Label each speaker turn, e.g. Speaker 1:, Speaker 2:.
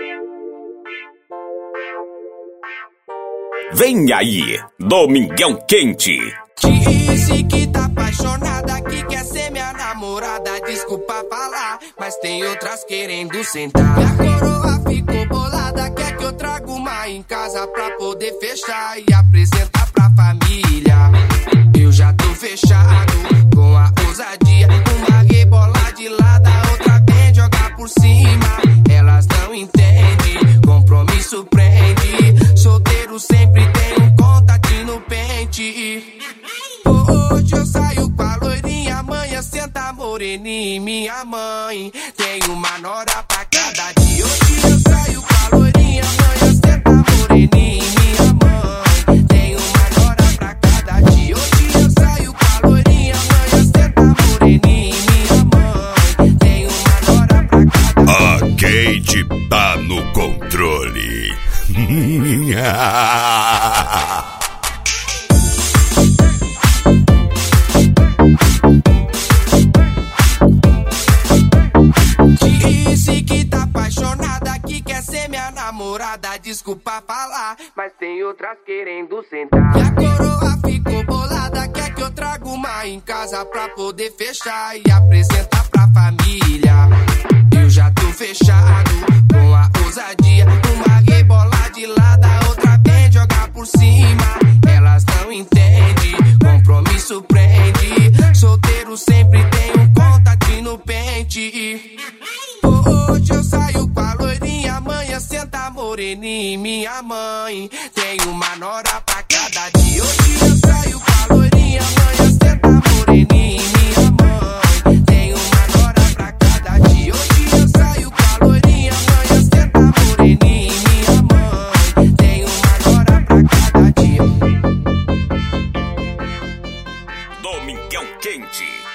Speaker 1: Vem aí, Domingão Quente.
Speaker 2: Disse que tá apaixonada, que quer ser minha namorada. Desculpa falar, mas tem outras querendo sentar. Minha coroa ficou bolada, quer que eu traga uma em casa pra poder fechar e apresentar pra família. Eu já tô fechado com a ousadia, uma rebola de lado, a outra vem jogar por cima. Elas não entendem, compromisso prende. Solteiro sempre tem um contatinho no pente. Hoje eu saio com a loirinha, amanhã senta moreninha, minha mãe. Tem uma nora pra cada dia. Hoje eu saio com a loirinha, amanhã senta moreninha, minha mãe. Tem uma nora pra cada dia. Hoje eu saio com a loirinha, amanhã senta moreninha, minha mãe. Tem uma nora pra cada dia.
Speaker 1: A Kate tá no controle.
Speaker 2: Disse que tá apaixonada, que quer ser minha namorada. Desculpa falar, mas tem outras querendo sentar. Minha coroa ficou bolada, quer que eu traga uma em casa pra poder fechar e apresentar pra família. Eu já tô fechado com a ousadia, uma rebola de lado, a outra vem jogar por cima. Elas não entendem, compromisso prende. Solteiro sempre tem um contatinho no pente. Hoje eu saio com a loirinha, amanhã senta moreninha, minha mãe. Tem uma nora pra cada dia. Hoje eu saio com a loirinha, amanhã senta moreninha, minha mãe. Tem uma nora pra cada dia. Hoje eu saio com a loirinha, amanhã senta moreninha, minha mãe. Tem uma nora pra cada dia.
Speaker 1: Domingão Quente.